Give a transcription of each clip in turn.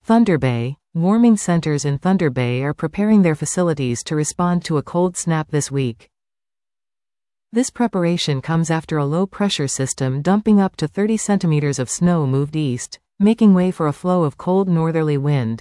Thunder Bay. Warming centers in Thunder Bay are preparing their facilities to respond to a cold snap this week. This preparation comes after a low-pressure system dumping up to 30 centimeters of snow moved east, making way for a flow of cold northerly wind.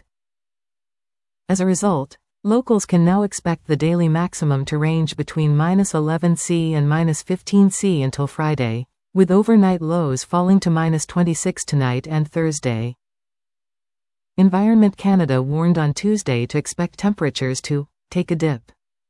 As a result, locals can now expect the daily maximum to range between -11°C and -15°C until Friday, with overnight lows falling to -26 tonight and Thursday. Environment Canada warned on Tuesday to expect temperatures to take a dip.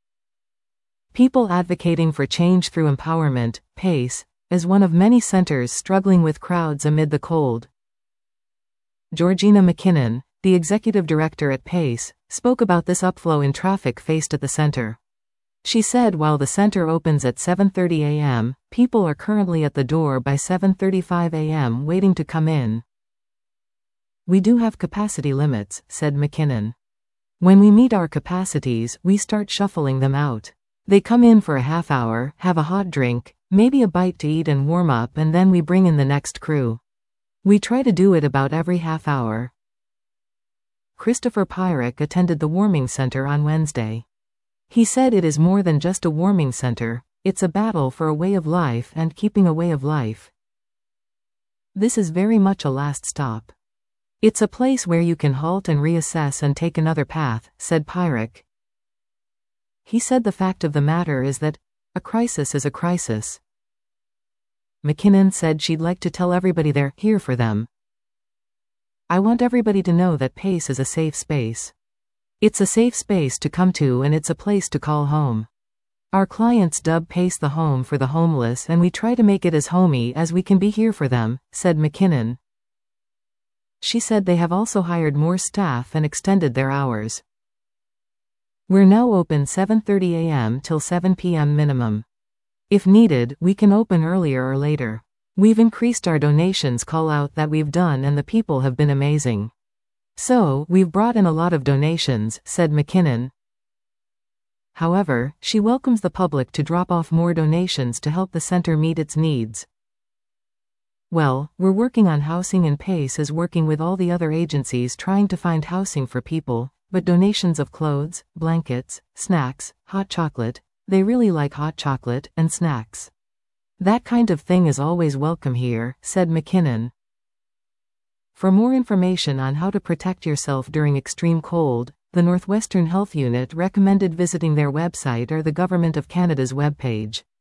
People advocating for change through empowerment, PACE, is one of many centers struggling with crowds amid the cold. Georgina McKinnon, the executive director at PACE, spoke about this upflow in traffic faced at the center. She said while the center opens at 7:30 a.m., people are currently at the door by 7:35 a.m. waiting to come in. "We do have capacity limits," said McKinnon. "When we meet our capacities, we start shuffling them out. They come in for a half hour, have a hot drink, maybe a bite to eat and warm up, and then we bring in the next crew. We try to do it about every half hour." Christopher Pyrick attended the warming center on Wednesday. He said it is more than just a warming center, it's a battle for a way of life and keeping a way of life. "This is very much a last stop. It's a place where you can halt and reassess and take another path," said Pyrick. He said the fact of the matter is that a crisis is a crisis. McKinnon said she'd like to tell everybody they're here for them. "I want everybody to know that PACE is a safe space. It's a safe space to come to and it's a place to call home. Our clients dub PACE the home for the homeless and we try to make it as homey as we can be here for them," said McKinnon. She said they have also hired more staff and extended their hours. "We're now open 7:30 a.m. till 7 p.m. minimum. If needed, we can open earlier or later. We've increased our donations call out that we've done and the people have been amazing. So, we've brought in a lot of donations," said McKinnon. However, she welcomes the public to drop off more donations to help the center meet its needs. "Well, we're working on housing and PACE is working with all the other agencies trying to find housing for people, but donations of clothes, blankets, snacks, hot chocolate, they really like hot chocolate, and snacks. That kind of thing is always welcome here," said McKinnon. For more information on how to protect yourself during extreme cold, the Northwestern Health Unit recommended visiting their website or the Government of Canada's webpage.